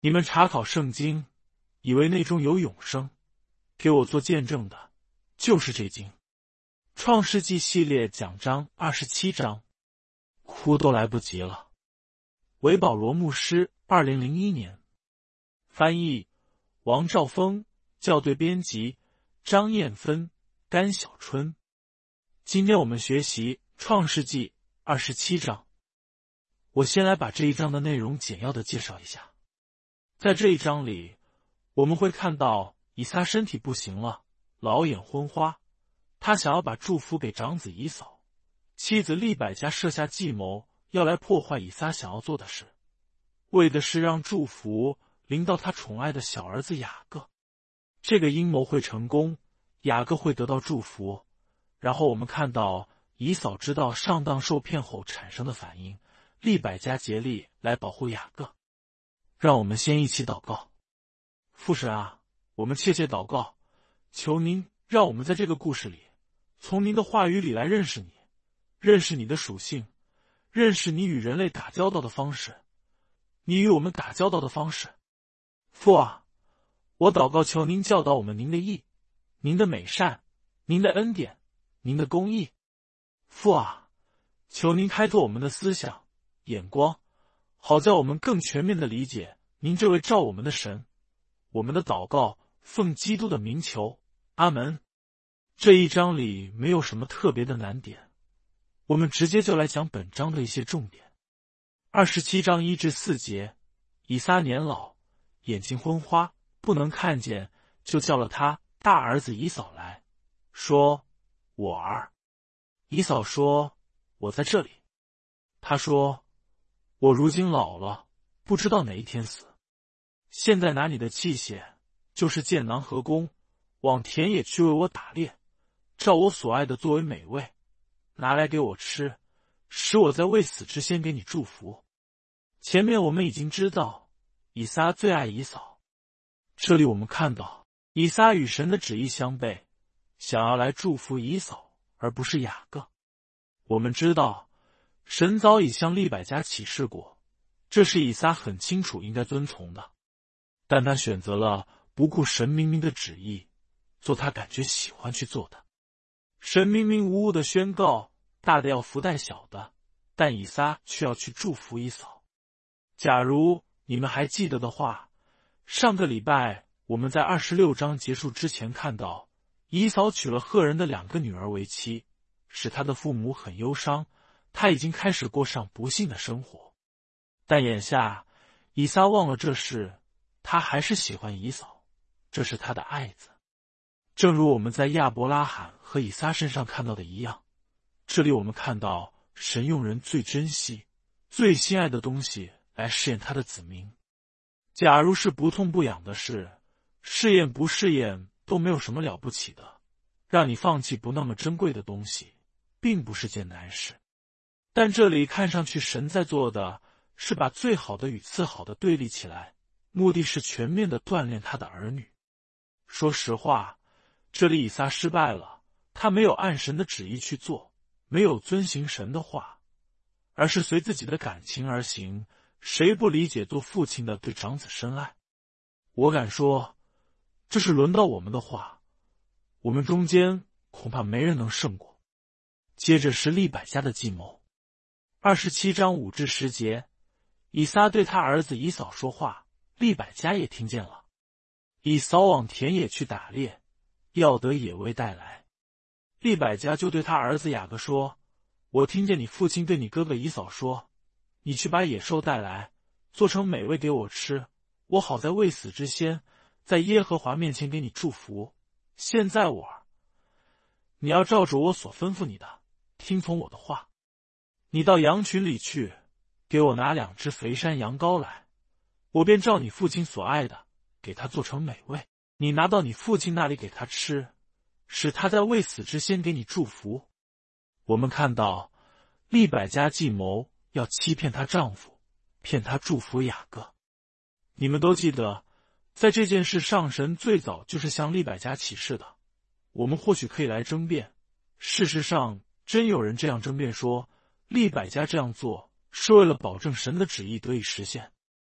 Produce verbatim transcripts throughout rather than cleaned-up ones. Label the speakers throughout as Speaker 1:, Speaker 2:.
Speaker 1: 你们查考圣经，以为内中有永生，给我做见证的，就是这经。创世纪系列讲章二十七章，哭都来不及了。韦保罗牧师，二零零一年。翻译王兆峰，校对编辑张艳芬、甘小春。今天我们学习创世纪二十七章。我先来把这一章的内容简要的介绍一下。在这一章里，我们会看到以撒身体不行了，老眼昏花，他想要把祝福给长子以扫，妻子利百加设下计谋，要来破坏以撒想要做的事，为的是让祝福临到他宠爱的小儿子雅各。这个阴谋会成功，雅各会得到祝福。然后我们看到以扫知道上当受骗后产生的反应，利百加竭力来保护雅各。让我们先一起祷告。父神啊，我们切切祷告，求您让我们在这个故事里，从您的话语里来认识你，认识你的属性，认识你与人类打交道的方式，你与我们打交道的方式。父啊，我祷告求您教导我们您的义，您的美善，您的恩典，您的公义。父啊，求您开拓我们的思想眼光，好叫我们更全面的理解您这位召我们的神。我们的祷告奉基督的名求，阿门。这一章里没有什么特别的难点，我们直接就来讲本章的一些重点。二十七章一至四节，以撒年老，眼睛昏花，不能看见，就叫了他大儿子以扫来，说：我儿。以扫说：我在这里。他说：我如今老了，不知道哪一天死。现在拿你的器械，就是箭囊和弓，往田野去为我打猎，照我所爱的作为美味，拿来给我吃，使我在未死之先给你祝福。前面我们已经知道，以撒最爱以扫。这里我们看到，以撒与神的旨意相悖，想要来祝福以扫，而不是雅各。我们知道，神早已向利百加启示过，这是以撒很清楚应该遵从的。但他选择了不顾神明明的旨意，做他感觉喜欢去做的。神明明无误的宣告，大的要福待小的，但以撒却要去祝福以扫。假如你们还记得的话，上个礼拜我们在二十六章结束之前看到，以扫娶了赫人的两个女儿为妻，使他的父母很忧伤，他已经开始过上不幸的生活。但眼下以撒忘了这事，他还是喜欢以扫，这是他的爱子。正如我们在亚伯拉罕和以撒身上看到的一样，这里我们看到神用人最珍惜、最心爱的东西来试验他的子民。假如是不痛不痒的事，试验不试验都没有什么了不起的，让你放弃不那么珍贵的东西，并不是件难事。但这里看上去神在做的是把最好的与次好的对立起来，目的是全面的锻炼他的儿女。说实话，这里以撒失败了，他没有按神的旨意去做，没有遵行神的话，而是随自己的感情而行。谁不理解做父亲的对长子深爱？我敢说，这是轮到我们的话，我们中间恐怕没人能胜过。接着是利百加的计谋。二十七章五至十节，以撒对他儿子以扫说话，利百加也听见了。以扫往田野去打猎，要得野味带来。利百加就对他儿子雅各说：我听见你父亲对你哥哥以扫说，你去把野兽带来，做成美味给我吃，我好在未死之先，在耶和华面前给你祝福。现在我儿，你要照着我所吩咐你的，听从我的话。你到羊群里去，给我拿两只肥山羊羔来，我便照你父亲所爱的，给他做成美味。你拿到你父亲那里给他吃，使他在未死之先给你祝福。我们看到利百加计谋要欺骗她丈夫，骗他祝福雅各。你们都记得，在这件事上，神最早就是向利百加启示的。我们或许可以来争辩，事实上真有人这样争辩说，利百加这样做是为了保证神的旨意得以实现。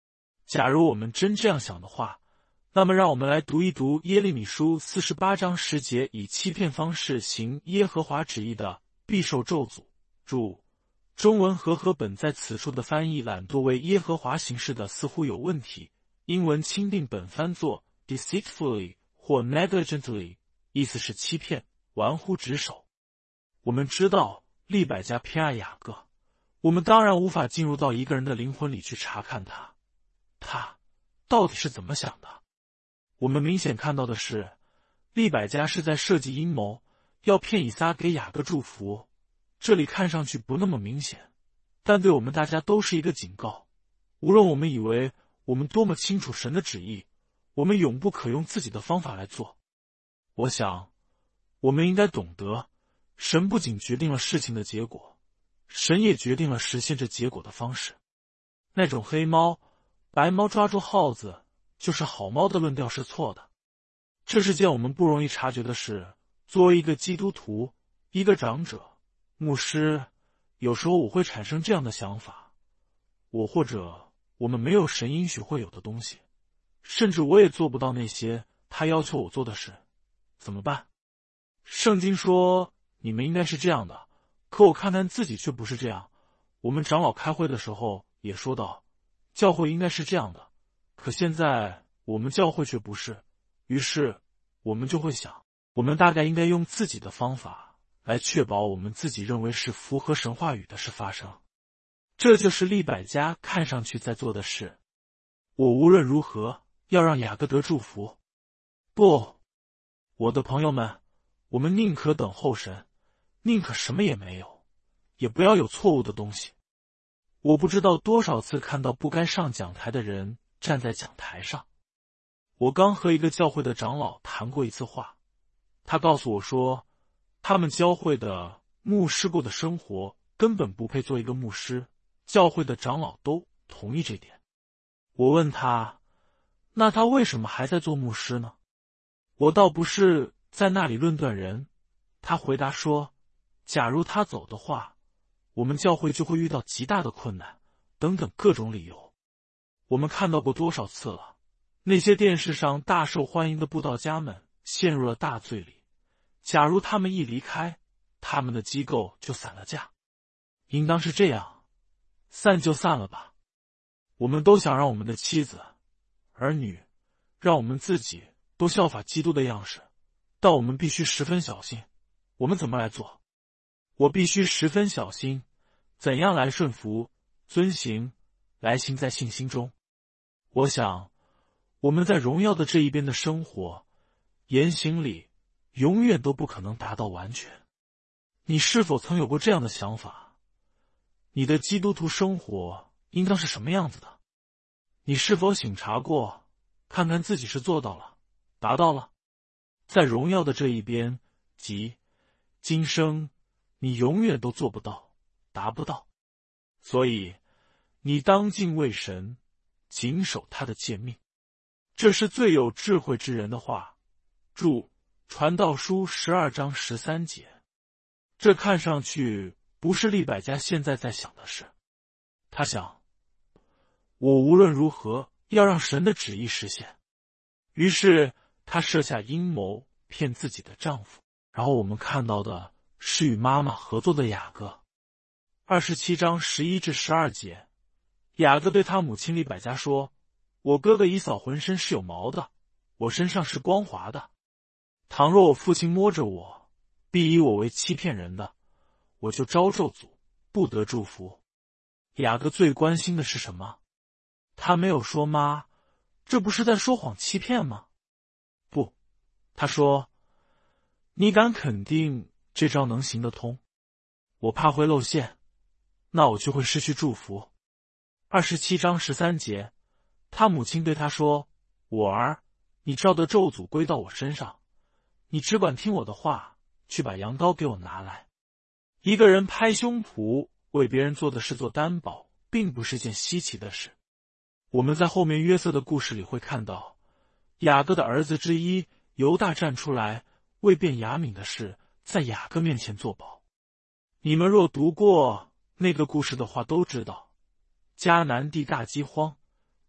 Speaker 1: 假如我们真这样想的话，那么让我们来读一读耶利米书四十八章十节，以欺骗方式行耶和华旨意的，必受咒诅。注：中文和合本在此处的翻译懒惰为耶和华行事的似乎有问题，英文钦定本翻作 deceitfully 或 negligently， 意思是欺骗、玩忽职守。我们知道利百加偏爱雅各，我们当然无法进入到一个人的灵魂里去查看他，他到底是怎么想的。我们明显看到的是，利百加是在设计阴谋，要骗以撒给雅各祝福。这里看上去不那么明显，但对我们大家都是一个警告。无论我们以为我们多么清楚神的旨意，我们永不可用自己的方法来做。我想，我们应该懂得，神不仅决定了事情的结果，神也决定了实现这结果的方式。那种黑猫、白猫抓住耗子就是好猫的论调是错的。这是件我们不容易察觉的事。作为一个基督徒，一个长者、牧师，有时候我会产生这样的想法，我或者我们没有神应许会有的东西，甚至我也做不到那些他要求我做的事，怎么办？圣经说你们应该是这样的，可我看看自己却不是这样。我们长老开会的时候也说到，教会应该是这样的，可现在我们教会却不是。于是我们就会想，我们大概应该用自己的方法来确保我们自己认为是符合神话语的事发生。这就是利百加看上去在做的事。我无论如何要让雅各得祝福。不，我的朋友们，我们宁可等候神，宁可什么也没有，也不要有错误的东西。我不知道多少次看到不该上讲台的人站在讲台上。我刚和一个教会的长老谈过一次话，他告诉我说，他们教会的牧师过的生活根本不配做一个牧师，教会的长老都同意这点。我问他，那他为什么还在做牧师呢？我倒不是在那里论断人。他回答说，假如他走的话，我们教会就会遇到极大的困难，等等各种理由。我们看到过多少次了，那些电视上大受欢迎的布道家们陷入了大罪里，假如他们一离开，他们的机构就散了架。应当是这样，散就散了吧。我们都想让我们的妻子、儿女，让我们自己都效法基督的样式，但我们必须十分小心。我们怎么来做？我必须十分小心，怎样来顺服、遵行，来行在信心中。我想，我们在荣耀的这一边的生活、言行里，永远都不可能达到完全。你是否曾有过这样的想法？你的基督徒生活应当是什么样子的？你是否省察过，看看自己是做到了、达到了？在荣耀的这一边，即今生，你永远都做不到、达不到。所以，你当敬畏神，谨守他的诫命。这是最有智慧之人的话。注：传道书十二章十三节。这看上去不是利百加现在在想的事。他想，我无论如何要让神的旨意实现。于是他设下阴谋骗自己的丈夫。然后我们看到的是与妈妈合作的雅各。二十七章十一至十二节，雅各对他母亲利百加说，我哥哥以扫浑身是有毛的，我身上是光滑的。倘若我父亲摸着我，必以我为欺骗人的，我就招咒诅，不得祝福。雅各最关心的是什么？他没有说妈，这不是在说谎欺骗吗？不，他说，你敢肯定这招能行得通？我怕会露馅，那我就会失去祝福。二十七章十三节，他母亲对他说，我儿，你照的咒诅归到我身上，你只管听我的话，去把羊羔给我拿来。一个人拍胸脯为别人做的事做担保，并不是件稀奇的事。我们在后面约瑟的故事里会看到，雅各的儿子之一犹大站出来为便雅悯的事在雅各面前作保。你们若读过那个故事的话，都知道迦南地大饥荒，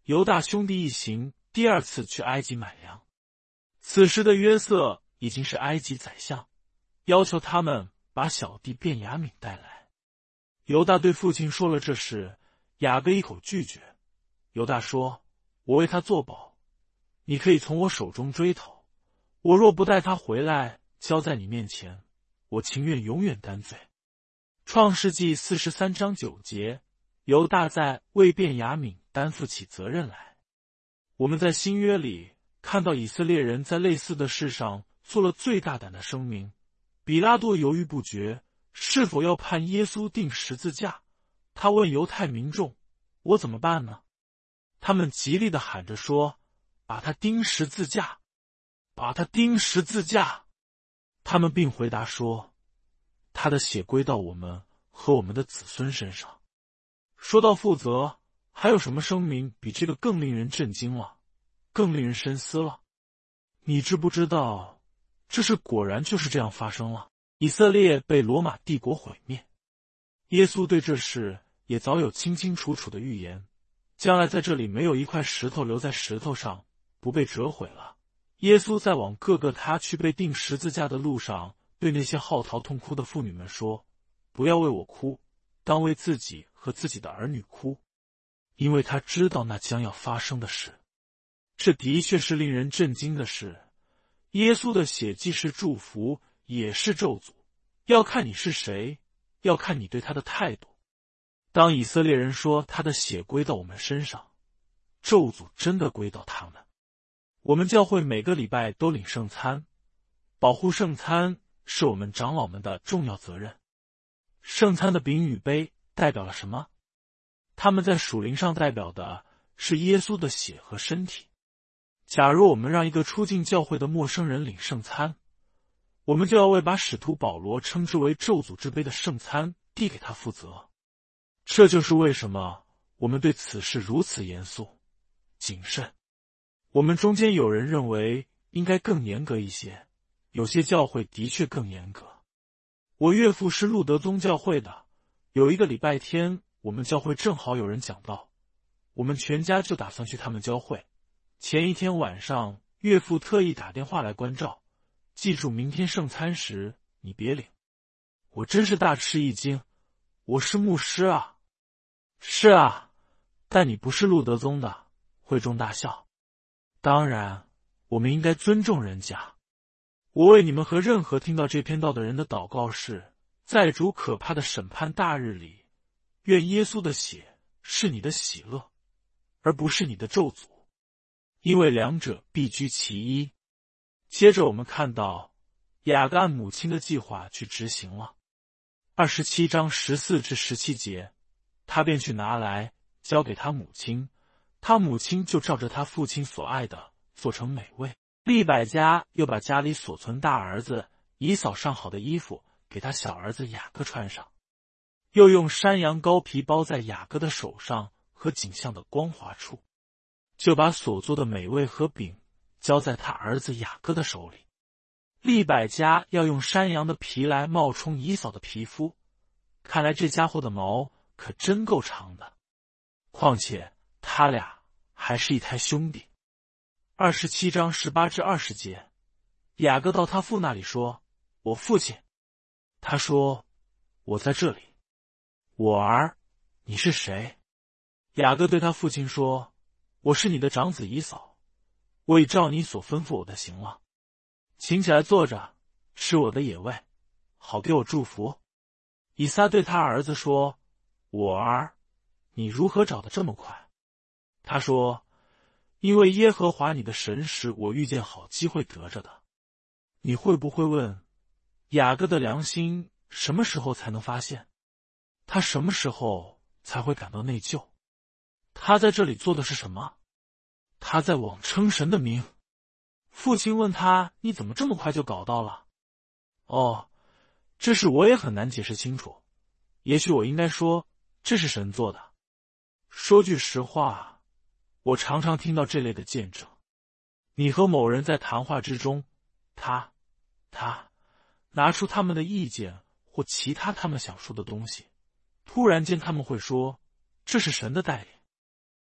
Speaker 1: 犹大兄弟一行第二次去埃及买粮。此时的约瑟已经是埃及宰相，要求他们把小弟便雅悯带来。犹大对父亲说了这事，雅各一口拒绝。犹大说：我为他作保，你可以从我手中追讨，我若不带他回来交在你面前，我情愿永远担罪。创世纪四十三章九节，犹大在为便雅悯担负起责任来。我们在新约里看到以色列人在类似的事上做了最大胆的声明。比拉多犹豫不决，是否要判耶稣钉十字架。他问犹太民众：我怎么办呢？他们极力地喊着说：把他钉十字架，把他钉十字架。他们并回答说：他的血归到我们和我们的子孙身上。说到负责，还有什么声明比这个更令人震惊了，更令人深思了？你知不知道，这事果然就是这样发生了。以色列被罗马帝国毁灭，耶稣对这事也早有清清楚楚的预言，将来在这里没有一块石头留在石头上不被折毁了。耶稣在往各个他去被钉十字架的路上，对那些号啕痛哭的妇女们说：不要为我哭，当为自己和自己的儿女哭，因为他知道那将要发生的事。这的确是令人震惊的事。耶稣的血既是祝福，也是咒诅，要看你是谁，要看你对他的态度。当以色列人说他的血归到我们身上，咒诅真的归到他们。我们教会每个礼拜都领圣餐，保护圣餐是我们长老们的重要责任。圣餐的饼与杯代表了什么？他们在属灵上代表的是耶稣的血和身体。假如我们让一个初进教会的陌生人领圣餐，我们就要为把使徒保罗称之为咒诅之杯的圣餐递给他负责。这就是为什么我们对此事如此严肃谨慎。我们中间有人认为应该更严格一些，有些教会的确更严格。我岳父是路德宗教会的，有一个礼拜天，我们教会正好有人讲道，我们全家就打算去他们教会。前一天晚上，岳父特意打电话来关照，记住明天圣餐时你别领。我真是大吃一惊，我是牧师啊。是啊，但你不是路德宗的。会众大笑。当然，我们应该尊重人家。我为你们和任何听到这篇道的人的祷告是，在主可怕的审判大日里，愿耶稣的血是你的喜乐，而不是你的咒诅，因为两者必居其一。接着我们看到雅各按母亲的计划去执行了。二十七章十四至十七节，他便去拿来交给他母亲，他母亲就照着他父亲所爱的做成美味。利百加又把家里所存大儿子以扫上好的衣服给他小儿子雅各穿上，又用山羊羔皮包在雅各的手上和颈项的光滑处，就把所做的美味和饼交在他儿子雅各的手里。利百加要用山羊的皮来冒充以扫的皮肤，看来这家伙的毛可真够长的，况且他俩还是一胎兄弟。二十七章十八至二十节，雅各到他父那里说：我父亲。他说：我在这里。我儿，你是谁？雅各对他父亲说：我是你的长子以扫，我已照你所吩咐我的行了。请起来坐着，吃我的野味，好给我祝福。以撒对他儿子说：我儿，你如何找得这么快？他说：因为耶和华你的神使我遇见好机会得着的。你会不会问，雅各的良心什么时候才能发现？他什么时候才会感到内疚？他在这里做的是什么？他在妄称神的名。父亲问他：你怎么这么快就搞到了？哦，这事我也很难解释清楚。也许我应该说，这是神做的。说句实话，我常常听到这类的见证。你和某人在谈话之中，他他拿出他们的意见或其他他们想说的东西，突然间他们会说，这是神的带领。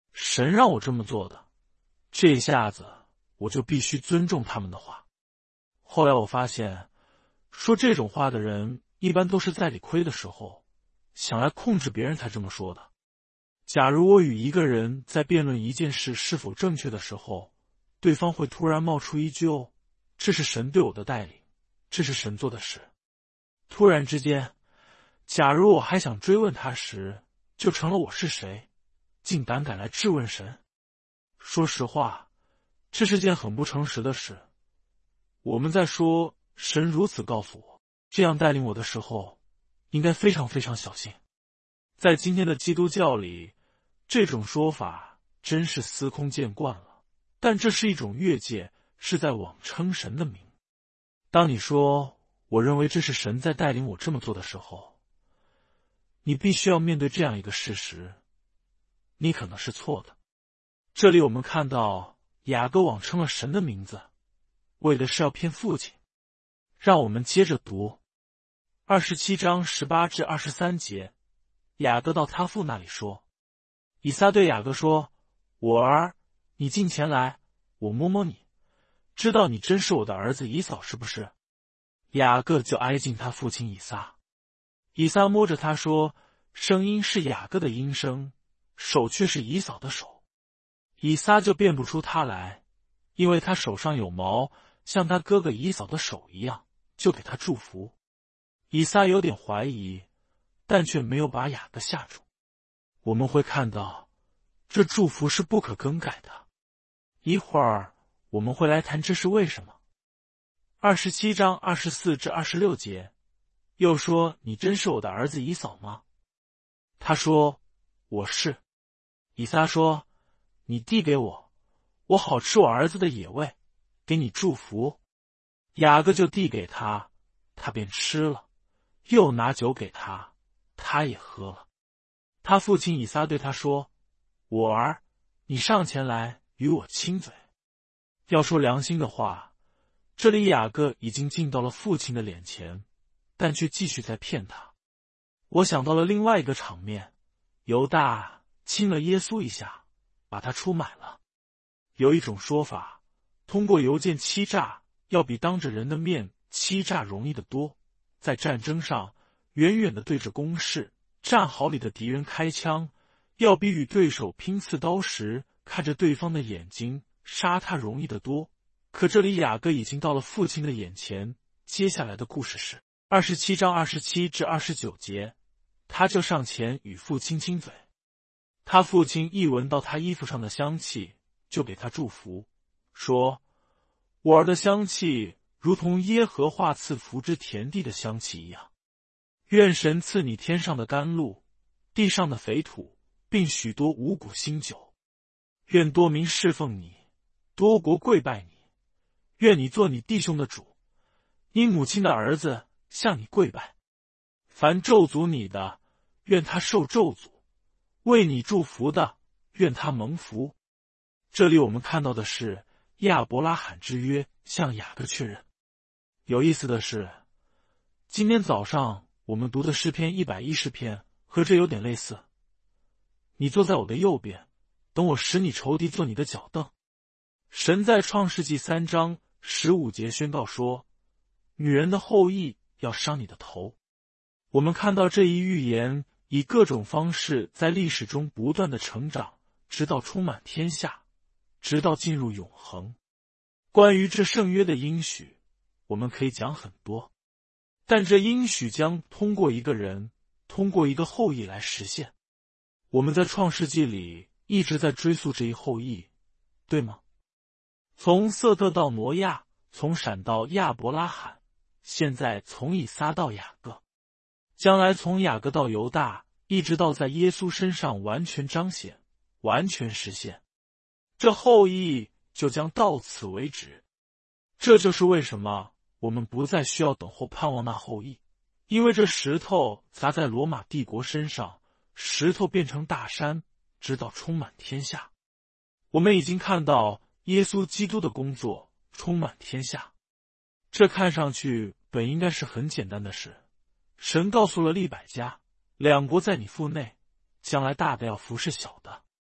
Speaker 1: 神让我这么做的，这一下子我就必须尊重他们的话。后来我发现，说这种话的人一般都是在理亏的时候，想来控制别人才这么说的。假如我与一个人在辩论一件事是否正确的时候，对方会突然冒出一句哦，这是神对我的带领，这是神做的事。突然之间，假如我还想追问他时，就成了我是谁，竟胆敢来质问神。说实话，这是件很不诚实的事。我们在说神如此告诉我，这样带领我的时候，应该非常非常小心。在今天的基督教里，这种说法真是司空见惯了，但这是一种越界，是在妄称神的名。当你说我认为这是神在带领我这么做的时候，你必须要面对这样一个事实，你可能是错的。这里我们看到雅各妄称了神的名字，为的是要骗父亲。让我们接着读二十七章十八至二十三节。雅各到他父那里说，以撒对雅各说，我儿，你近前来，我摸摸你，知道你真是我的儿子以扫是不是？雅各就挨近他父亲以撒。以撒摸着他说，声音是雅各的音声，手却是以扫的手。以撒就辨不出他来，因为他手上有毛，像他哥哥以扫的手一样，就给他祝福。以撒有点怀疑，但却没有把雅各吓住。我们会看到，这祝福是不可更改的。一会儿我们会来谈这是为什么。二十七章二十四至二十六节，又说，你真是我的儿子以扫吗？他说，我是。以撒说，你递给我，我好吃我儿子的野味，给你祝福。雅各就递给他，他便吃了，又拿酒给他，他也喝了。他父亲以撒对他说，我儿，你上前来与我亲嘴。要说良心的话，这里雅各已经进到了父亲的脸前，但却继续在骗他。我想到了另外一个场面，犹大亲了耶稣一下，把他出卖了。有一种说法，通过邮件欺诈要比当着人的面欺诈容易得多。在战争上，远远地对着攻势战壕里的敌人开枪，要比与对手拼刺刀时看着对方的眼睛杀他容易得多。可这里雅各已经到了父亲的眼前，接下来的故事是二十七章二十七至二十九节，他就上前与父亲亲嘴。他父亲一闻到他衣服上的香气，就给他祝福，说，我儿的香气如同耶和华赐福之田地的香气一样。愿神赐你天上的甘露，地上的肥土，并许多五谷新酒。愿多民侍奉你，多国跪拜你。愿你做你弟兄的主，你母亲的儿子向你跪拜。凡咒诅你的，愿他受咒诅；为你祝福的，愿他蒙福。这里我们看到的是亚伯拉罕之约向雅各确认。有意思的是，今天早上我们读的诗篇一百一十篇和这有点类似。你坐在我的右边，等我使你仇敌做你的脚凳。神在创世纪三章十五节宣告说，女人的后裔要伤你的头。我们看到这一预言以各种方式在历史中不断的成长，直到充满天下，直到进入永恒。关于这圣约的应许，我们可以讲很多，但这应许将通过一个人，通过一个后裔来实现。我们在创世纪里一直在追溯这一后裔，对吗？从瑟特到挪亚，从闪到亚伯拉罕，现在从以撒到雅各，将来从雅各到犹大，一直到在耶稣身上完全彰显，完全实现。这后裔就将到此为止。这就是为什么我们不再需要等候盼望那后裔，因为这石头砸在罗马帝国身上，石头变成大山，直到充满天下。我们已经看到耶稣基督的工作充满天下。这看上去本应该是很简单的事。神告诉了利百加，两国在你腹内，将来大的要服侍小的。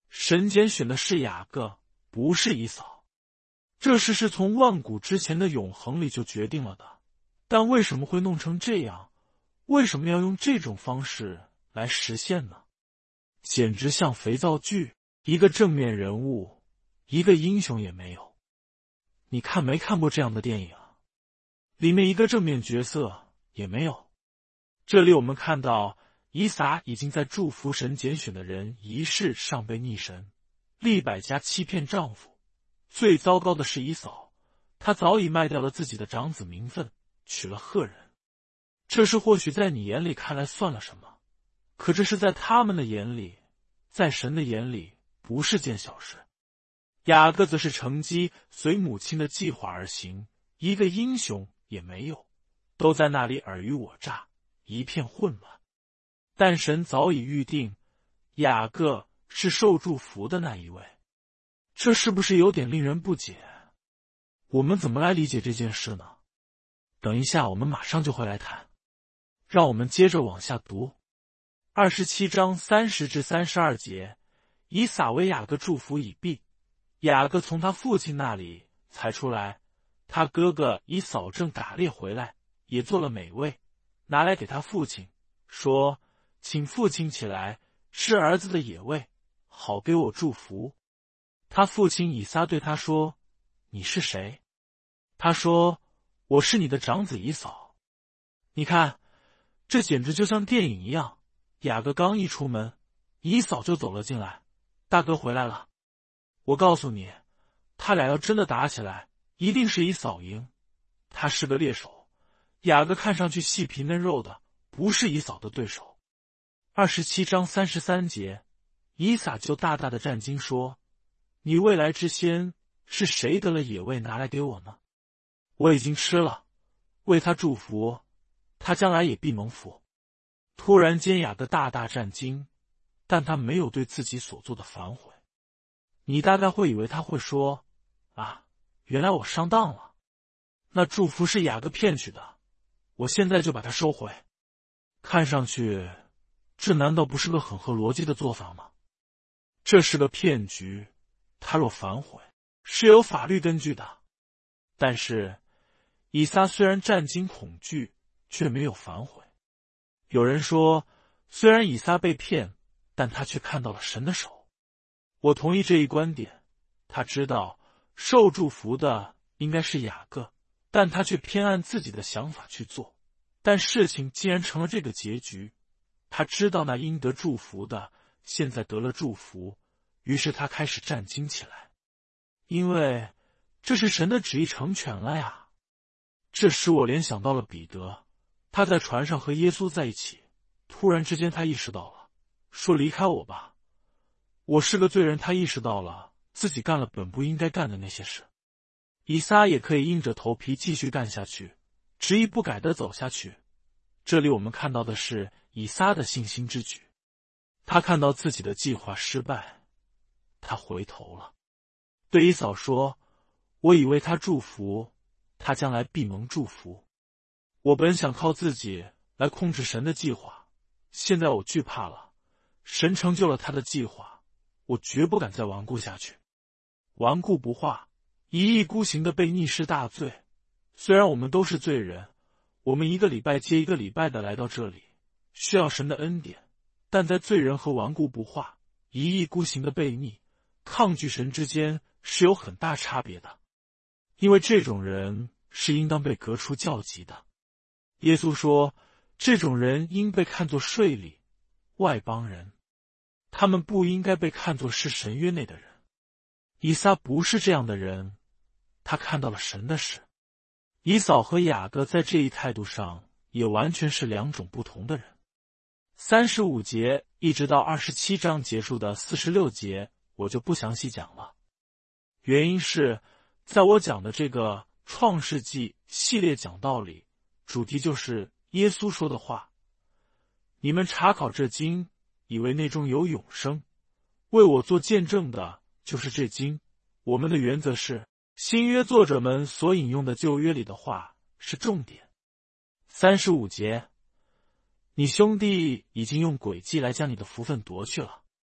Speaker 1: 神拣选的是雅各，不是以扫。这事是从万古之前的永恒里就决定了的，但为什么会弄成这样？为什么要用这种方式来实现呢？简直像肥皂剧，一个正面人物，一个英雄也没有。你看没看过这样的电影啊？里面一个正面角色也没有。这里我们看到以撒已经在祝福神拣选的人仪式上被逆神利百加欺骗丈夫。最糟糕的是以扫，他早已卖掉了自己的长子名分，娶了赫人。这事或许在你眼里看来算了什么，可这是在他们的眼里，在神的眼里不是件小事。雅各则是乘机随母亲的计划而行，一个英雄也没有，都在那里尔虞我诈，一片混乱。但神早已预定，雅各是受祝福的那一位。这是不是有点令人不解？我们怎么来理解这件事呢？等一下我们马上就会来谈。让我们接着往下读。二十七章三十至三十二节，以撒为雅各祝福已毕，雅各从他父亲那里才出来，他哥哥以扫正打猎回来，也做了美味，拿来给他父亲，说：请父亲起来吃儿子的野味，好给我祝福。他父亲以撒对他说：你是谁？他说：我是你的长子以扫。你看，这简直就像电影一样。雅各刚一出门，以扫就走了进来，大哥回来了。我告诉你，他俩要真的打起来，一定是以扫赢。他是个猎手，雅各看上去细皮嫩肉的，不是以扫的对手。二十七章三十三节，以撒就大大的战惊说：你未来之先，是谁得了野味拿来给我呢？我已经吃了，为他祝福，他将来也必蒙福。突然间雅各大大战惊，但他没有对自己所做的反悔。你大概会以为他会说：啊，原来我上当了，那祝福是雅各骗取的，我现在就把它收回。看上去，这难道不是个很合逻辑的做法吗？这是个骗局，他若反悔，是有法律根据的。但是，以撒虽然战惊恐惧，却没有反悔。有人说，虽然以撒被骗，但他却看到了神的手。我同意这一观点。他知道受祝福的应该是雅各，但他却偏按自己的想法去做。但事情既然成了这个结局，他知道那应得祝福的现在得了祝福，于是他开始战惊起来，因为这是神的旨意成全了呀。这使我联想到了彼得，他在船上和耶稣在一起，突然之间他意识到了，说离开我吧，我是个罪人。他意识到了自己干了本不应该干的那些事。以撒也可以硬着头皮继续干下去，执意不改地走下去。这里我们看到的是以撒的信心之举。他看到自己的计划失败，他回头了，对以扫说：我以为他祝福，他将来必蒙祝福。我本想靠自己来控制神的计划，现在我惧怕了。神成就了他的计划，我绝不敢再顽固下去。顽固不化，一意孤行的被逆是大罪。虽然我们都是罪人，我们一个礼拜接一个礼拜的来到这里，需要神的恩典，但在罪人和顽固不化、一意孤行的悖逆、抗拒神之间是有很大差别的，因为这种人是应当被革除教籍的。耶稣说，这种人应被看作税吏、外邦人，他们不应该被看作是神约内的人。以撒不是这样的人，他看到了神的事。以扫和雅各在这一态度上也完全是两种不同的人。三十五节一直到二十七章结束的四十六节，我就不详细讲了。原因是，在我讲的这个创世纪系列讲道里，主题就是耶稣说的话：你们查考这经，以为内中有永生，为我做见证的就是这经。我们的原则是，新约作者们所引用的旧约里的话是重点。三十五节，你兄弟已经用诡计来将你的福分夺去了。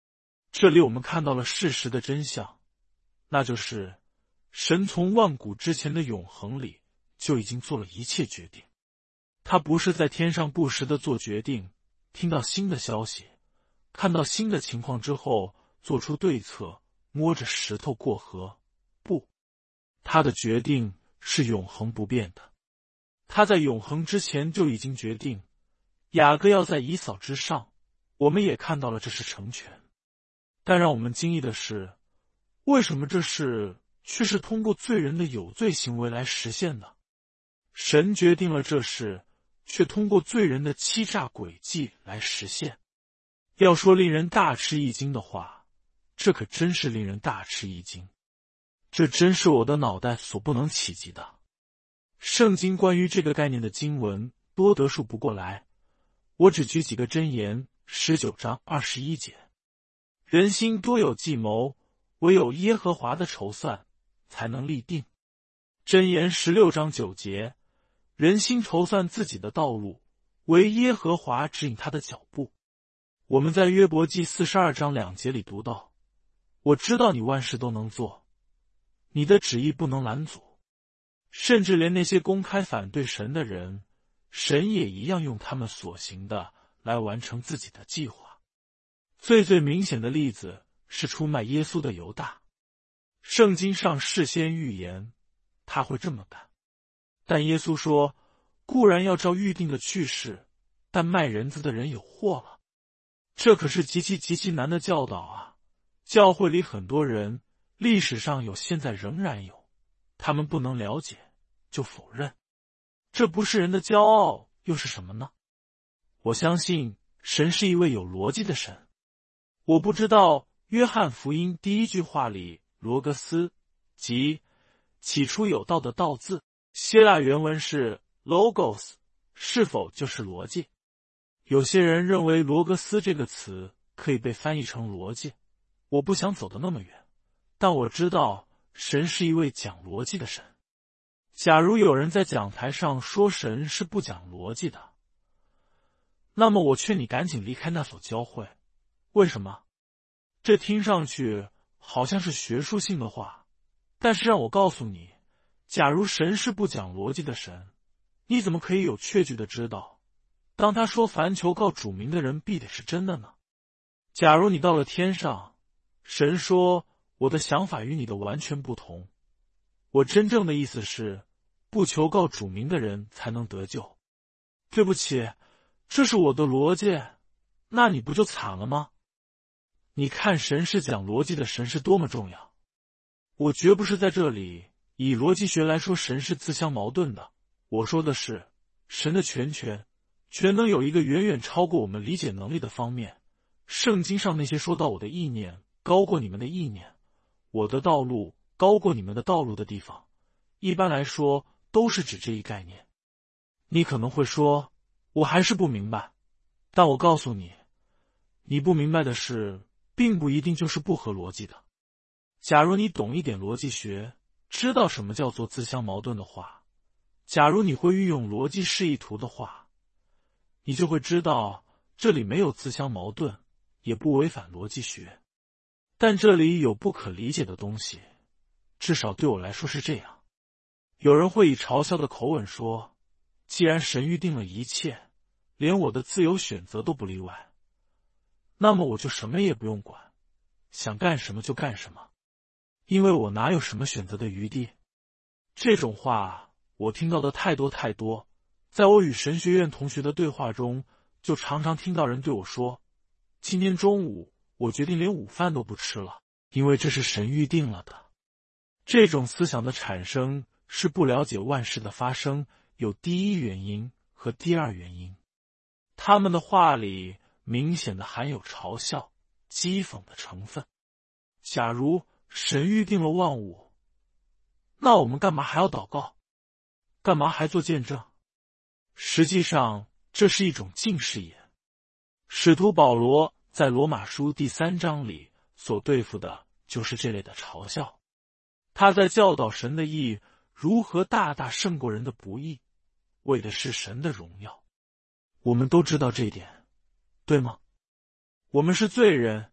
Speaker 1: 这里我们看到了事实的真相，那就是神从万古之前的永恒里就已经做了一切决定。他不是在天上不时地做决定，听到新的消息，看到新的情况之后做出对策，摸着石头过河。不，他的决定是永恒不变的。他在永恒之前就已经决定，雅各要在以扫之上，我们也看到了这是成全。但让我们惊异的是，为什么这事却是通过罪人的有罪行为来实现的？神决定了这事，却通过罪人的欺诈诡计来实现。要说令人大吃一惊的话，这可真是令人大吃一惊。这真是我的脑袋所不能企及的。圣经关于这个概念的经文多得数不过来，我只举几个箴言，十九章二十一节。人心多有计谋，唯有耶和华的筹算才能立定。箴言十六章九节，人心筹算自己的道路，唯耶和华指引他的脚步。我们在约伯记四十二章两节里读到，我知道你万事都能做，你的旨意不能拦阻。甚至连那些公开反对神的人，神也一样用他们所行的来完成自己的计划。最最明显的例子是出卖耶稣的犹大。圣经上事先预言他会这么干，但耶稣说，固然要照预定的去世，但卖人子的人有祸了。这可是极其极其难的教导啊！教会里很多人，历史上有，现在仍然有，他们不能了解就否认。这不是人的骄傲又是什么呢？我相信神是一位有逻辑的神。我不知道约翰福音第一句话里罗格斯，即起初有道的道字，希腊原文是 logos， 是否就是逻辑？有些人认为罗格斯这个词可以被翻译成逻辑，我不想走得那么远，但我知道神是一位讲逻辑的神。假如有人在讲台上说神是不讲逻辑的，那么我劝你赶紧离开那所教会。为什么？这听上去好像是学术性的话，但是让我告诉你，假如神是不讲逻辑的神，你怎么可以有确据的知道，当他说凡求告主名的人必得是真的呢？假如你到了天上，神说我的想法与你的完全不同，我真正的意思是不求告主名的人才能得救。对不起，这是我的逻辑，那你不就惨了吗？你看神是讲逻辑的神是多么重要。我绝不是在这里以逻辑学来说神是自相矛盾的，我说的是神的全权全能有一个远远超过我们理解能力的方面。圣经上那些说到我的意念高过你们的意念，我的道路高过你们的道路的地方，一般来说都是指这一概念。你可能会说，我还是不明白，但我告诉你，你不明白的事并不一定就是不合逻辑的。假如你懂一点逻辑学，知道什么叫做自相矛盾的话，假如你会运用逻辑示意图的话，你就会知道这里没有自相矛盾，也不违反逻辑学。但这里有不可理解的东西，至少对我来说是这样。有人会以嘲笑的口吻说，既然神预定了一切，连我的自由选择都不例外，那么我就什么也不用管，想干什么就干什么，因为我哪有什么选择的余地。这种话我听到的太多太多，在我与神学院同学的对话中，就常常听到人对我说，今天中午我决定连午饭都不吃了，因为这是神预定了的。这种思想的产生是不了解万事的发生有第一原因和第二原因。他们的话里明显的含有嘲笑、讥讽的成分。假如神预定了万物，那我们干嘛还要祷告？干嘛还做见证？实际上，这是一种近视眼。使徒保罗在罗马书第三章里所对付的就是这类的嘲笑。他在教导神的义如何大大胜过人的不义，为的是神的荣耀。我们都知道这一点，对吗？我们是罪人，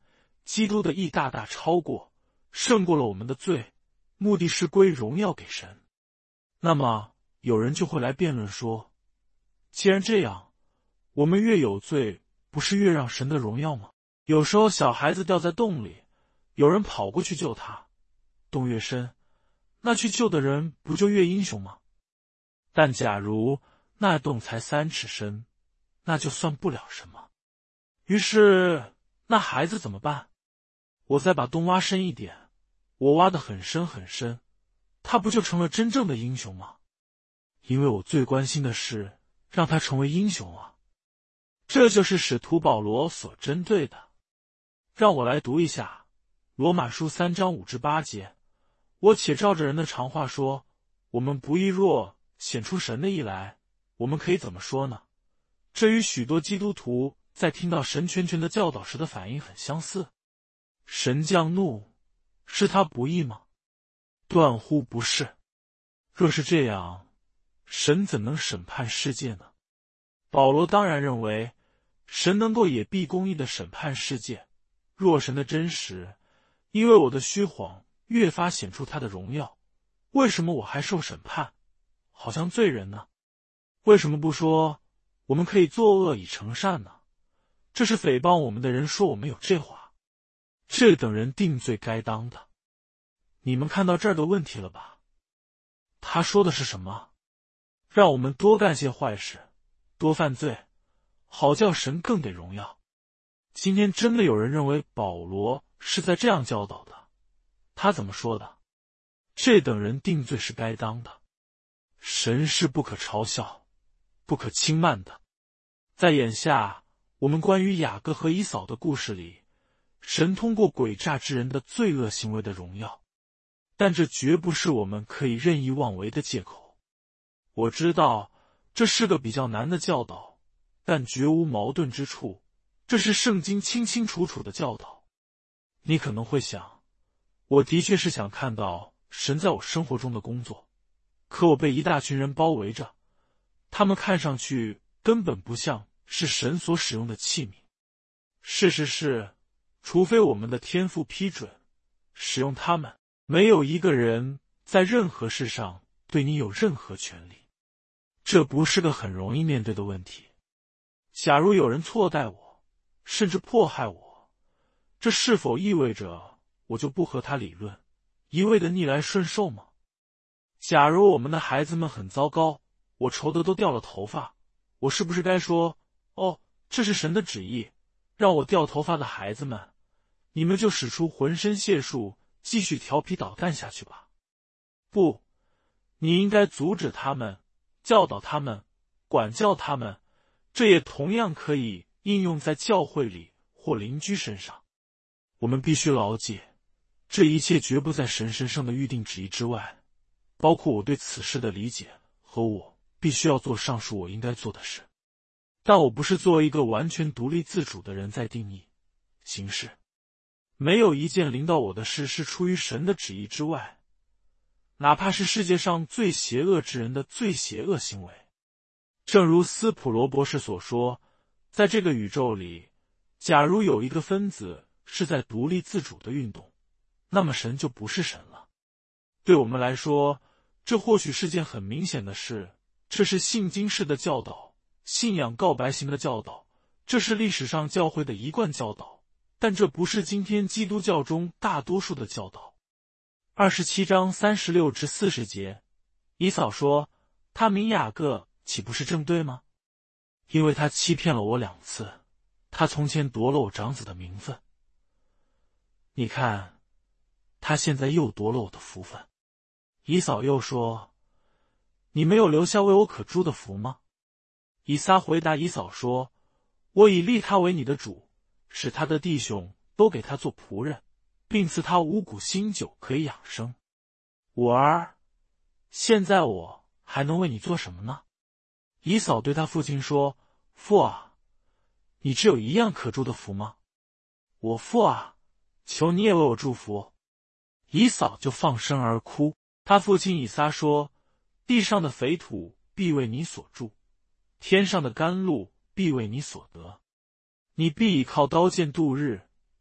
Speaker 1: 基督的义大大超过，胜过了我们的罪，目的是归荣耀给神。那么有人就会来辩论说，既然这样，我们越有罪，不是越让神的荣耀吗？有时候小孩子掉在洞里，有人跑过去救他，洞越深，那去救的人不就越英雄吗？但假如那洞才三尺深，那就算不了什么。于是那孩子怎么办？我再把洞挖深一点，我挖得很深很深，他不就成了真正的英雄吗？因为我最关心的是让他成为英雄啊。这就是使徒保罗所针对的。让我来读一下罗马书三章五至八节。我且照着人的常话说，我们不义若显出神的义来，我们可以怎么说呢？这与许多基督徒在听到神全权的教导时的反应很相似。神降怒，是他不义吗？断乎不是。若是这样，神怎能审判世界呢？保罗当然认为神能够也必公义的审判世界。若神的真实因为我的虚谎越发显出他的荣耀，为什么我还受审判，好像罪人呢？为什么不说我们可以作恶以成善呢？这是诽谤我们的人说我们有这话，这等人定罪该当的。你们看到这儿的问题了吧？他说的是什么？让我们多干些坏事，多犯罪，好叫神更得荣耀。今天真的有人认为保罗是在这样教导的。他怎么说的？这等人定罪是该当的。神是不可嘲笑，不可轻慢的。在眼下我们关于雅各和以扫的故事里，神通过诡诈之人的罪恶行为的荣耀，但这绝不是我们可以任意妄为的借口。我知道这是个比较难的教导，但绝无矛盾之处，这是圣经清清楚楚的教导。你可能会想，我的确是想看到神在我生活中的工作，可我被一大群人包围着，他们看上去根本不像是神所使用的器皿。事实是，除非我们的天父批准使用他们，没有一个人在任何事上对你有任何权利。这不是个很容易面对的问题。假如有人错待我，甚至迫害我，这是否意味着我就不和他理论，一味的逆来顺受吗？假如我们的孩子们很糟糕，我愁得都掉了头发，我是不是该说，哦，这是神的旨意，让我掉头发的孩子们，你们就使出浑身解数，继续调皮捣蛋下去吧？不，你应该阻止他们，教导他们，管教他们。这也同样可以应用在教会里或邻居身上。我们必须牢记，这一切绝不在神神圣的预定旨意之外，包括我对此事的理解和我必须要做上述我应该做的事。但我不是作为一个完全独立自主的人在定义行事，没有一件临到我的事是出于神的旨意之外，哪怕是世界上最邪恶之人的最邪恶行为。正如斯普罗博士所说，在这个宇宙里，假如有一个分子是在独立自主的运动，那么神就不是神了。对我们来说，这或许是件很明显的事，这是信经式的教导，信仰告白型的教导，这是历史上教会的一贯教导，但这不是今天基督教中大多数的教导。二十七章三十六至四十节，以扫说，他名雅各，岂不是正对吗？因为他欺骗了我两次，他从前夺了我长子的名分，你看，他现在又夺了我的福分。以扫又说，你没有留下为我可祝的福吗？以撒回答以扫说，我已立他为你的主，使他的弟兄都给他做仆人，并赐他五谷新酒可以养生。我儿，现在我还能为你做什么呢？以扫对他父亲说，父啊，你只有一样可祝的福吗？我父啊，求你也为我祝福。以扫就放声而哭。他父亲以撒说，地上的肥土必为你所住，天上的甘露必为你所得，你必倚靠刀剑度日，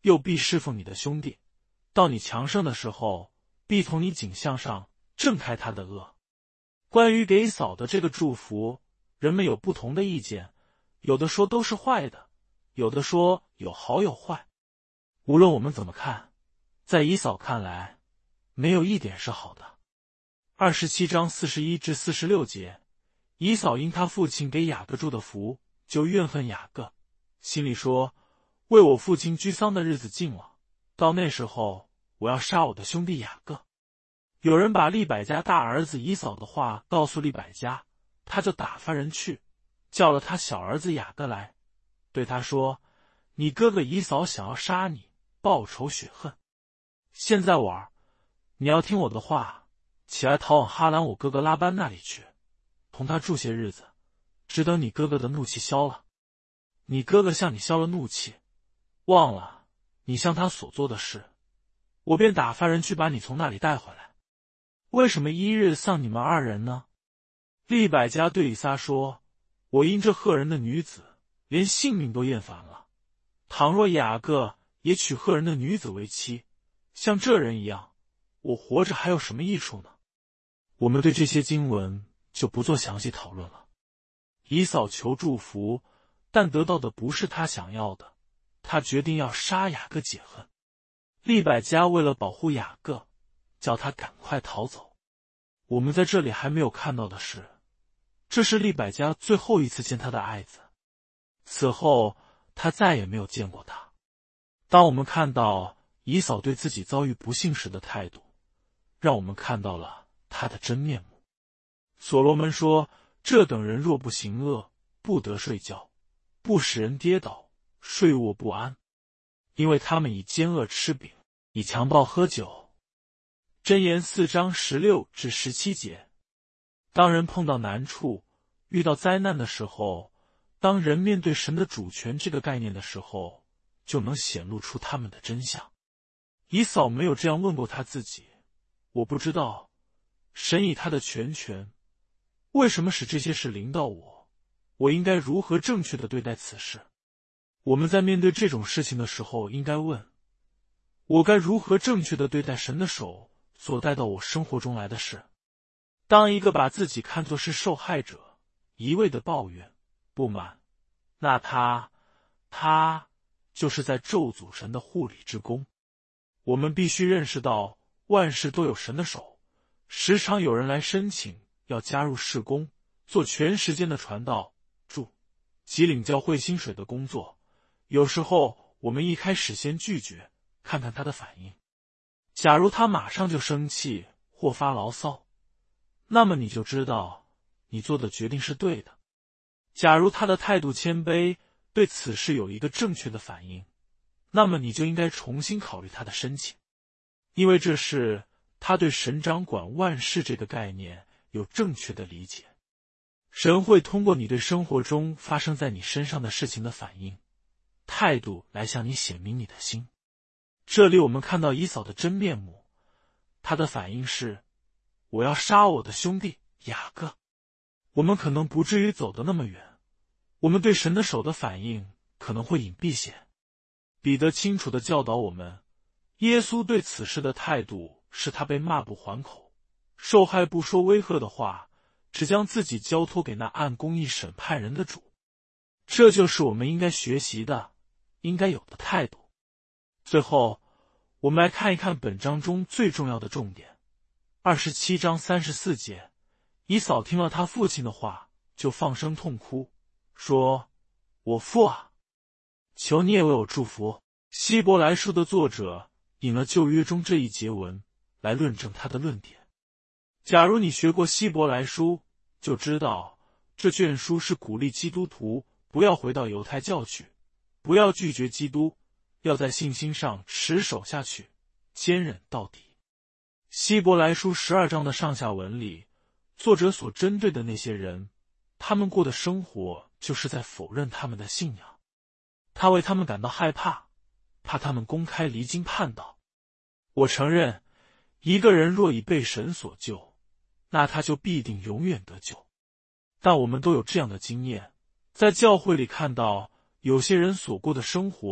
Speaker 1: 又必侍奉你的兄弟，到你强盛的时候，必从你颈项上挣开他的恶。关于给嫂的这个祝福，人们有不同的意见，有的说都是坏的，有的说有好有坏。无论我们怎么看，在以扫看来，没有一点是好的。二十七章四十一至四十六节，以扫因他父亲给雅各祝的福，就怨恨雅各，心里说，为我父亲居丧的日子近了，到那时候我要杀我的兄弟雅各。有人把利百加大儿子以扫的话告诉利百加，他就打发人去，叫了他小儿子雅各来，对他说，你哥哥以扫想要杀你，报仇雪恨。现在我儿，你要听我的话，起来逃往哈兰我哥哥拉班那里去，同他住些日子，直等你哥哥的怒气消了。你哥哥向你消了怒气，忘了你向他所做的事，我便打发人去把你从那里带回来。为什么一日丧你们二人呢？利百加对以撒说，我因这赫人的女子，连性命都厌烦了。倘若雅各也娶赫人的女子为妻，像这人一样，我活着还有什么益处呢？我们对这些经文就不做详细讨论了。以扫求祝福，但得到的不是他想要的，他决定要杀雅各解恨。利百加为了保护雅各，叫他赶快逃走。我们在这里还没有看到的是，这是利百加最后一次见他的爱子，此后他再也没有见过他。当我们看到以扫对自己遭遇不幸时的态度，让我们看到了他的真面目。所罗门说，这等人若不行恶，不得睡觉，不使人跌倒，睡卧不安，因为他们以奸恶吃饼，以强暴喝酒。箴言四章十六至十七节。当人碰到难处，遇到灾难的时候，当人面对神的主权这个概念的时候，就能显露出他们的真相。以扫没有这样问过他自己，我不知道，神以他的全权，为什么使这些事临到我？我应该如何正确的对待此事？我们在面对这种事情的时候，应该问，我该如何正确的对待神的手所带到我生活中来的事？当一个把自己看作是受害者，一味的抱怨、不满，那他，他就是在咒诅神的护理之功。我们必须认识到，万事都有神的手。时常有人来申请要加入事工，做全时间的传道、助、及领教会薪水的工作。有时候我们一开始先拒绝，看看他的反应。假如他马上就生气或发牢骚，那么你就知道你做的决定是对的。假如他的态度谦卑，对此事有一个正确的反应，那么你就应该重新考虑他的申请，因为这是他对神掌管万事这个概念有正确的理解。神会通过你对生活中发生在你身上的事情的反应、态度来向你显明你的心。这里我们看到以扫的真面目，他的反应是，我要杀我的兄弟雅各。我们可能不至于走得那么远，我们对神的手的反应可能会隐蔽些。彼得清楚地教导我们，耶稣对此事的态度是他被骂不还口，受害不说威吓的话，只将自己交托给那按公义审判人的主。这就是我们应该学习的，应该有的态度。最后，我们来看一看本章中最重要的重点。二十七章三十四节，以扫听了他父亲的话，就放声痛哭，说，我父啊，求你也为我祝福。希伯来书的作者引了旧约中这一节文来论证他的论点。假如你学过希伯来书，就知道这卷书是鼓励基督徒不要回到犹太教去，不要拒绝基督，要在信心上持守下去，坚忍到底。希伯来书十二章的上下文里，作者所针对的那些人，他们过的生活就是在否认他们的信仰。他为他们感到害怕，怕他们公开离经叛道。我承认，一个人若已被神所救，那他就必定永远得救。但我们都有这样的经验，在教会里看到有些人所过的生活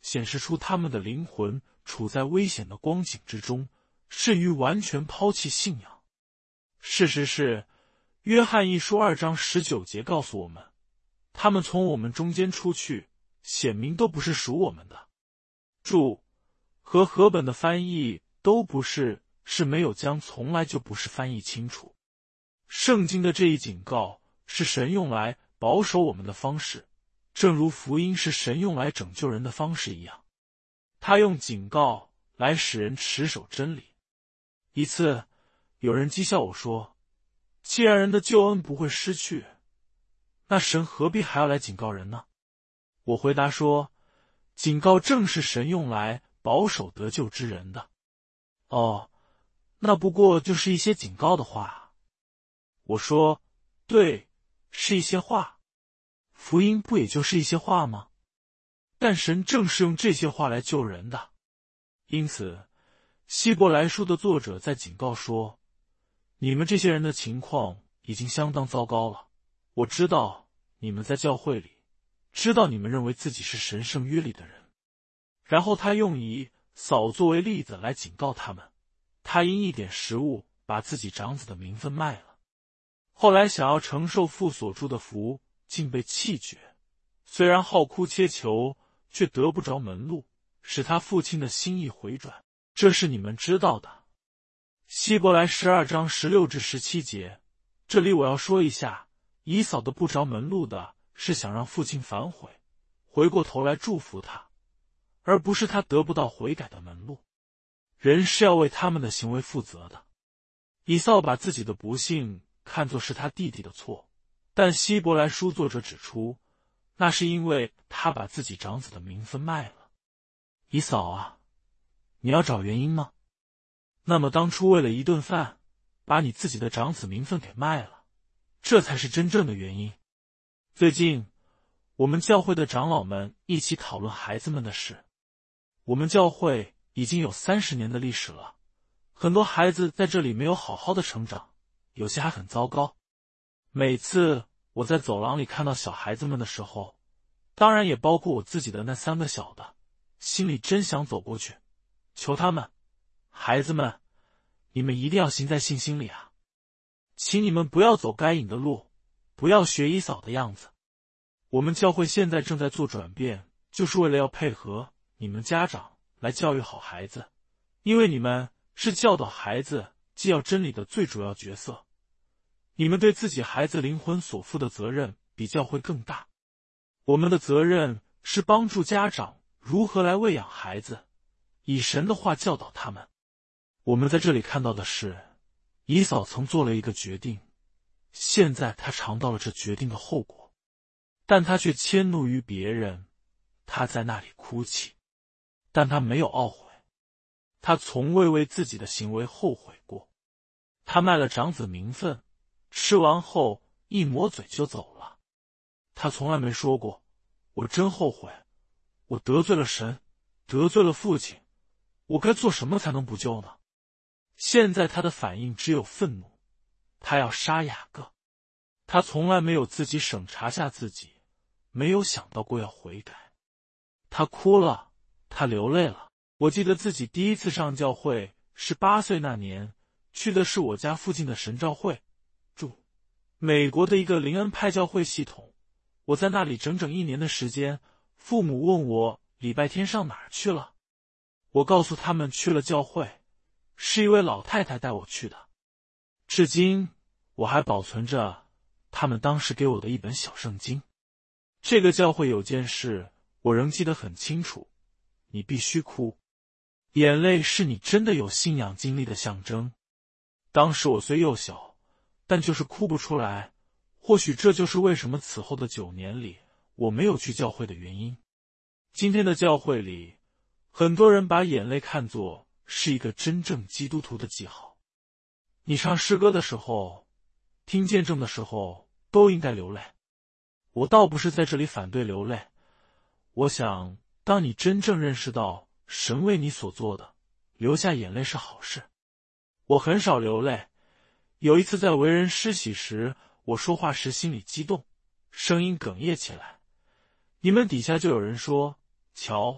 Speaker 1: 显示出他们的灵魂处在危险的光景之中，甚于完全抛弃信仰。事实是，约翰一书二章十九节告诉我们，他们从我们中间出去，显明都不是属我们的。注和和本的翻译都不是，是没有将从来就不是翻译清楚。圣经的这一警告是神用来保守我们的方式，正如福音是神用来拯救人的方式一样。他用警告来使人持守真理。一次，有人讥笑我说，既然人的救恩不会失去，那神何必还要来警告人呢？我回答说，警告正是神用来保守得救之人的。哦，那不过就是一些警告的话。我说，对，是一些话。福音不也就是一些话吗？但神正是用这些话来救人的。因此，希伯来书的作者在警告说，你们这些人的情况已经相当糟糕了。我知道你们在教会里，知道你们认为自己是神圣约里的人。然后他用以扫作为例子来警告他们，他因一点食物把自己长子的名分卖了，后来想要承受父所祝的福，竟被弃绝。虽然好哭切求，却得不着门路，使他父亲的心意回转，这是你们知道的。希伯来十二章十六至十七节，这里我要说一下，以扫的不着门路的是想让父亲反悔，回过头来祝福他，而不是他得不到悔改的门路。人是要为他们的行为负责的。以扫把自己的不幸看作是他弟弟的错，但希伯来书作者指出，那是因为他把自己长子的名分卖了。以扫啊，你要找原因吗？那么当初为了一顿饭，把你自己的长子名分给卖了，这才是真正的原因。最近，我们教会的长老们一起讨论孩子们的事。我们教会已经有三十年的历史了，很多孩子在这里没有好好的成长，有些还很糟糕。每次我在走廊里看到小孩子们的时候，当然也包括我自己的那三个小的，心里真想走过去，求他们，孩子们，你们一定要行在信心里啊！请你们不要走该隐的路，不要学以扫的样子。我们教会现在正在做转变，就是为了要配合你们家长来教育好孩子，因为你们是教导孩子既要真理的最主要角色。你们对自己孩子灵魂所负的责任比教会更大。我们的责任是帮助家长如何来喂养孩子，以神的话教导他们。我们在这里看到的是，以扫曾做了一个决定，现在他尝到了这决定的后果，但他却迁怒于别人，他在那里哭泣，但他没有懊悔，他从未为自己的行为后悔过。他卖了长子名分，吃完后一抹嘴就走了。他从来没说过，我真后悔，我得罪了神，得罪了父亲，我该做什么才能补救呢？现在他的反应只有愤怒，他要杀雅各。他从来没有自己审查下自己，没有想到过要悔改。他哭了，他流泪了。我记得自己第一次上教会是八岁那年，去的是我家附近的神召会，注美国的一个灵恩派教会系统。我在那里整整一年的时间，父母问我礼拜天上哪儿去了，我告诉他们去了教会，是一位老太太带我去的。至今我还保存着他们当时给我的一本小圣经。这个教会有件事我仍记得很清楚，你必须哭，眼泪是你真的有信仰经历的象征。当时我虽幼小，但就是哭不出来，或许这就是为什么此后的九年里我没有去教会的原因。今天的教会里，很多人把眼泪看作是一个真正基督徒的记号。你唱诗歌的时候，听见证的时候，都应该流泪。我倒不是在这里反对流泪，我想当你真正认识到神为你所做的，流下眼泪是好事。我很少流泪，有一次在为人施洗时，我说话时心里激动，声音哽咽起来。你们底下就有人说，瞧，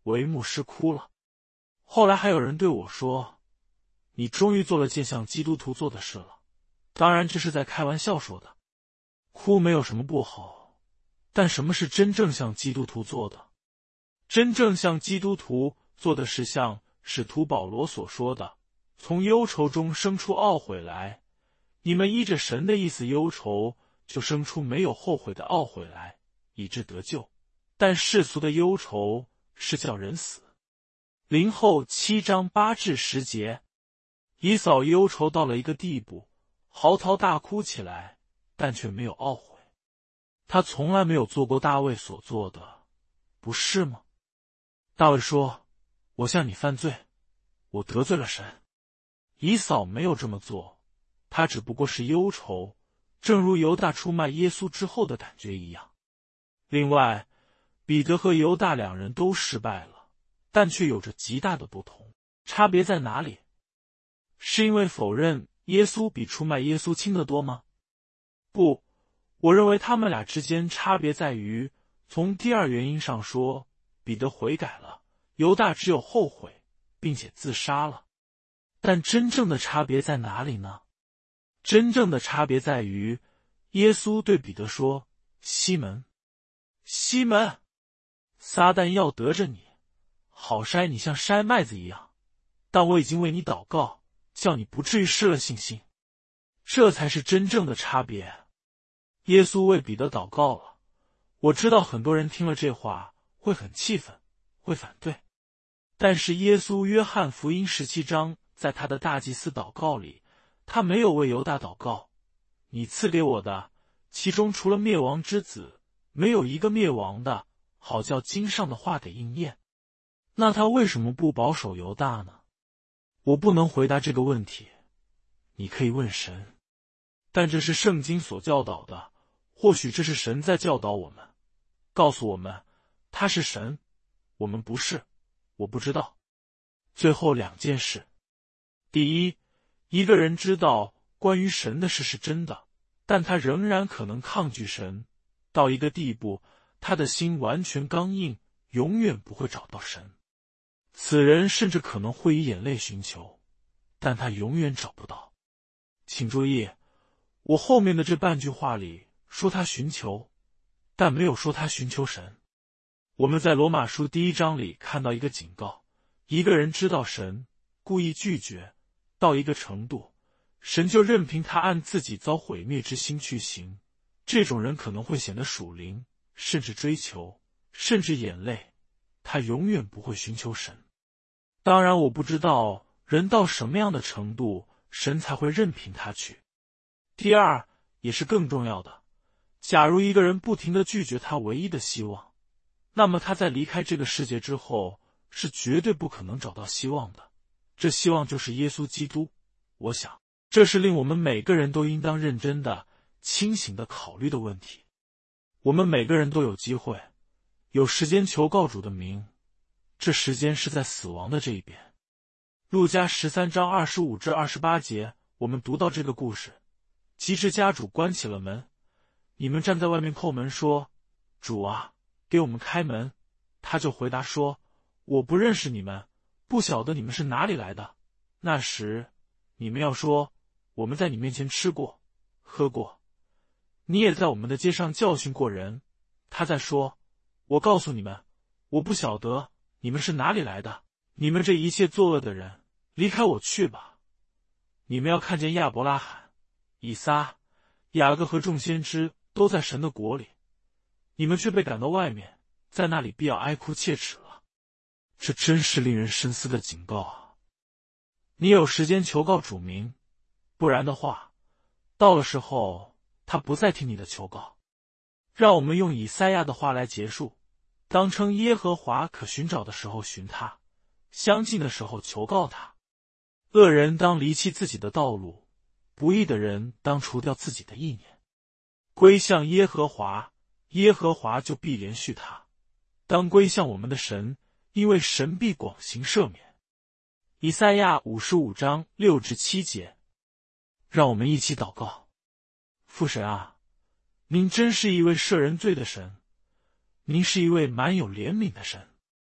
Speaker 1: 为牧师哭了。后来还有人对我说，你终于做了件像基督徒做的事了。当然这是在开玩笑说的，哭没有什么不好，但什么是真正像基督徒做的？真正像基督徒做的是像使徒保罗所说的，从忧愁中生出懊悔来。你们依着神的意思忧愁，就生出没有后悔的懊悔来，以致得救。但世俗的忧愁是叫人死。林后七章八至十节，以扫忧愁到了一个地步，嚎啕大哭起来，但却没有懊悔。他从来没有做过大卫所做的，不是吗？大卫说，我向你犯罪，我得罪了神。以扫没有这么做，他只不过是忧愁，正如犹大出卖耶稣之后的感觉一样。另外，彼得和犹大两人都失败了，但却有着极大的不同。差别在哪里？是因为否认耶稣比出卖耶稣轻得多吗？不，我认为他们俩之间差别在于，从第二原因上说，彼得悔改了，犹大只有后悔，并且自杀了。但真正的差别在哪里呢？真正的差别在于，耶稣对彼得说，西门，西门，撒旦要得着你，好筛你像筛麦子一样，但我已经为你祷告，叫你不至于失了信心。这才是真正的差别。耶稣为彼得祷告了。我知道很多人听了这话会很气愤，会反对。但是耶稣约翰福音十七章在他的大祭司祷告里，他没有为犹大祷告，你赐给我的，其中除了灭亡之子，没有一个灭亡的，好叫经上的话给应验。那他为什么不保守犹大呢？我不能回答这个问题，你可以问神。但这是圣经所教导的，或许这是神在教导我们，告诉我们他是神，我们不是，我不知道。最后两件事。第一，一个人知道关于神的事是真的，但他仍然可能抗拒神，到一个地步，他的心完全刚硬，永远不会找到神。此人甚至可能会以眼泪寻求，但他永远找不到。请注意，我后面的这半句话里说他寻求，但没有说他寻求神。我们在罗马书第一章里看到一个警告，一个人知道神，故意拒绝，到一个程度，神就任凭他按自己遭毁灭之心去行。这种人可能会显得属灵，甚至追求，甚至眼泪，他永远不会寻求神。当然我不知道人到什么样的程度，神才会任凭他去。第二，也是更重要的，假如一个人不停地拒绝他唯一的希望，那么他在离开这个世界之后，是绝对不可能找到希望的。这希望就是耶稣基督。我想，这是令我们每个人都应当认真的、清醒的考虑的问题。我们每个人都有机会，有时间求告主的名，这时间是在死亡的这一边。路加十三章二十五至二十八节，我们读到这个故事，及至家主关起了门，你们站在外面叩门说，主啊，给我们开门。他就回答说，我不认识你们，不晓得你们是哪里来的。那时你们要说，我们在你面前吃过喝过，你也在我们的街上教训过人。他再说，我告诉你们，我不晓得你们是哪里来的，你们这一切作恶的人，离开我去吧。你们要看见亚伯拉罕、以撒、雅各和众先知都在神的国里，你们却被赶到外面，在那里必要哀哭切齿了。这真是令人深思的警告啊！你有时间求告主名，不然的话，到了时候他不再听你的求告。让我们用以赛亚的话来结束，当称耶和华可寻找的时候寻他，相近的时候求告他。恶人当离弃自己的道路，不义的人当除掉自己的意念，归向耶和华，耶和华就必连续他。当归向我们的神，因为神必广行赦免。以赛亚五十五章六至七节。让我们一起祷告。父神啊，您真是一位赦人罪的神，您是一位满有怜悯的神。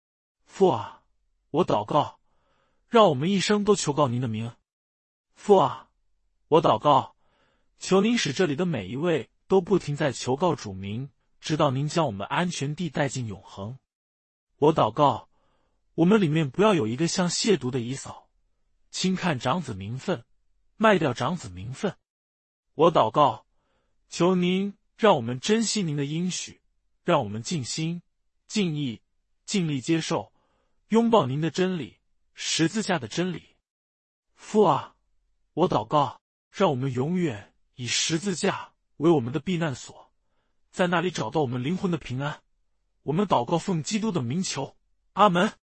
Speaker 1: 父啊，我祷告，让我们一生都求告您的名。父啊，我祷告，求您使这里的每一位都不停在求告主名，直到您将我们安全地带进永恒。我祷告，我们里面不要有一个像亵渎的以扫，轻看长子名分，卖掉长子名分。我祷告，求您让我们珍惜您的应许，让我们尽心、尽意、尽力接受、拥抱您的真理，十字架的真理。父啊，我祷告，让我们永远以十字架为我们的避难所，在那里找到我们灵魂的平安。我们祷告奉基督的名求，阿门。